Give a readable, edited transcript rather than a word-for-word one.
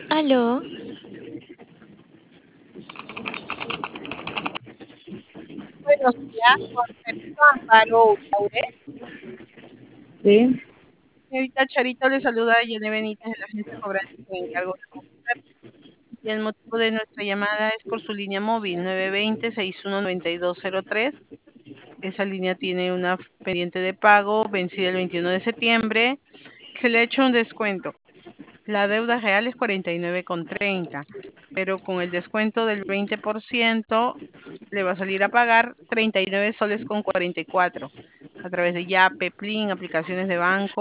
Aló, Buenos días, con permiso, Amparo Uriaure. Sí, Señorita Charito, le saluda Yene Benítez de la agencia Cobranza con encargo de mujer. Y el motivo de nuestra llamada es por su línea móvil 920-619203. Esa línea tiene una pendiente de pago vencida el 21 de septiembre. Se le ha hecho un descuento. La deuda real es 49,30, pero con el descuento del 20% le va a salir a pagar 39 soles con 44 a través de Yape, Plin, aplicaciones de banco.